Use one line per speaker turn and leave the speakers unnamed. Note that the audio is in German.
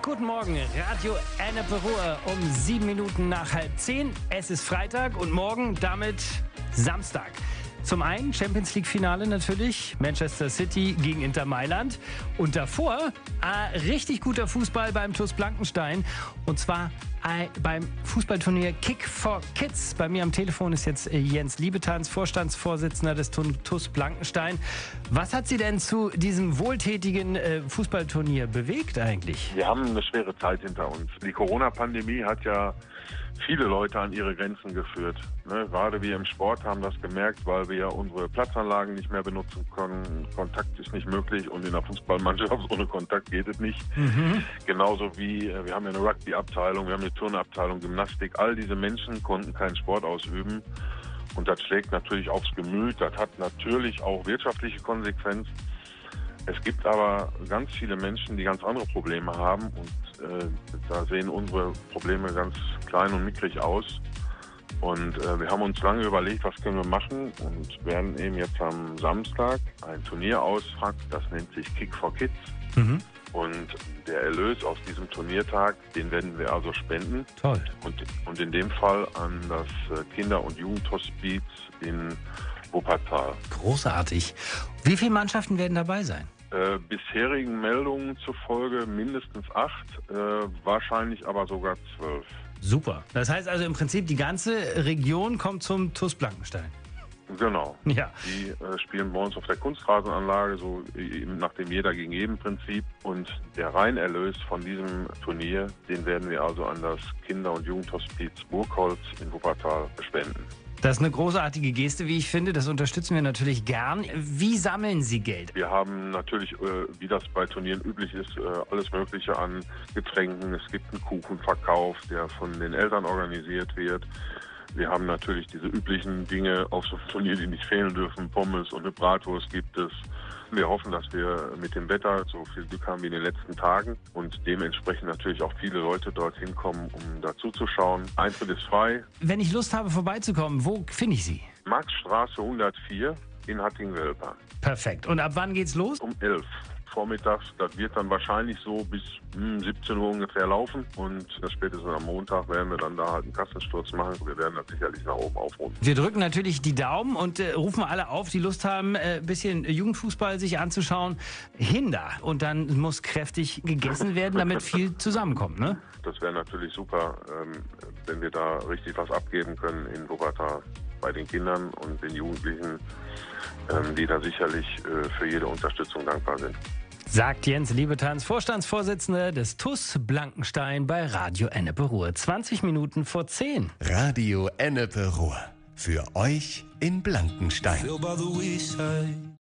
guten Morgen. Radio Ennepe Ruhr um 7 Minuten nach 9:30. Es ist Freitag und morgen damit Samstag. Zum einen Champions League Finale natürlich, Manchester City gegen Inter Mailand. Und davor richtig guter Fußball beim TuS Blankenstein. Und zwar beim Fußballturnier Kick for Kids. Bei mir am Telefon ist jetzt Jens Liebetans, Vorstandsvorsitzender des TuS Blankenstein. Was hat Sie denn zu diesem wohltätigen Fußballturnier bewegt eigentlich?
Wir haben eine schwere Zeit hinter uns. Die Corona-Pandemie hat ja viele Leute an ihre Grenzen geführt. Gerade wir im Sport haben das gemerkt, weil wir ja unsere Platzanlagen nicht mehr benutzen können. Kontakt ist nicht möglich und in der Fußballmannschaft ohne Kontakt geht es nicht. Genauso wie wir haben ja eine Rugby-Abteilung, wir haben eine Turnabteilung, Gymnastik. All diese Menschen konnten keinen Sport ausüben. Und das schlägt natürlich aufs Gemüt. Das hat natürlich auch wirtschaftliche Konsequenzen. Es gibt aber ganz viele Menschen, die ganz andere Probleme haben und da sehen unsere Probleme ganz klein und mickrig aus. Und wir haben uns lange überlegt, was können wir machen und werden eben jetzt am Samstag ein Turnier auspacken, das nennt sich Kick for Kids. Und der Erlös aus diesem Turniertag, den werden wir also spenden.
Toll.
Und in dem Fall an das Kinder- und Jugendhospiz in Wuppertal.
Großartig. Wie viele Mannschaften werden dabei sein?
Bisherigen Meldungen zufolge mindestens 8, wahrscheinlich aber sogar 12.
Super. Das heißt also im Prinzip, die ganze Region kommt zum TuS Blankenstein.
Genau.
Ja.
Die spielen bei uns auf der Kunstrasenanlage, so nach dem Jeder gegen jeden Prinzip. Und der Reinerlös von diesem Turnier, den werden wir also an das Kinder- und Jugendhospiz Burgholz in Wuppertal spenden.
Das ist eine großartige Geste, wie ich finde. Das unterstützen wir natürlich gern. Wie sammeln Sie Geld?
Wir haben natürlich, wie das bei Turnieren üblich ist, alles Mögliche an Getränken. Es gibt einen Kuchenverkauf, der von den Eltern organisiert wird. Wir haben natürlich diese üblichen Dinge auf so einem Turnier, die nicht fehlen dürfen. Pommes und eine Bratwurst gibt es. Wir hoffen, dass wir mit dem Wetter so viel Glück haben wie in den letzten Tagen und dementsprechend natürlich auch viele Leute dorthin kommen, um dazu zu schauen. Eintritt ist frei.
Wenn ich Lust habe, vorbeizukommen, wo finde ich Sie?
Maxstraße 104 in Hattingen-Welper.
Perfekt. Und ab wann geht's los?
Um 11 vormittags. Das wird dann wahrscheinlich so bis 17 Uhr ungefähr laufen und spätestens am Montag werden wir dann da halt einen Kassensturz machen. Wir werden das sicherlich nach oben aufrunden.
Wir drücken natürlich die Daumen und rufen alle auf, die Lust haben, ein bisschen Jugendfußball sich anzuschauen, hin da. Und dann muss kräftig gegessen werden, damit viel zusammenkommt, ne?
Das wäre natürlich super, wenn wir da richtig was abgeben können in Wuppertal bei den Kindern und den Jugendlichen, die da sicherlich für jede Unterstützung dankbar sind.
Sagt Jens Liebetans, Vorstandsvorsitzender des TuS Blankenstein bei Radio Ennepe Ruhr. 20 Minuten vor 10.
Radio Ennepe Ruhr. Für euch in Blankenstein.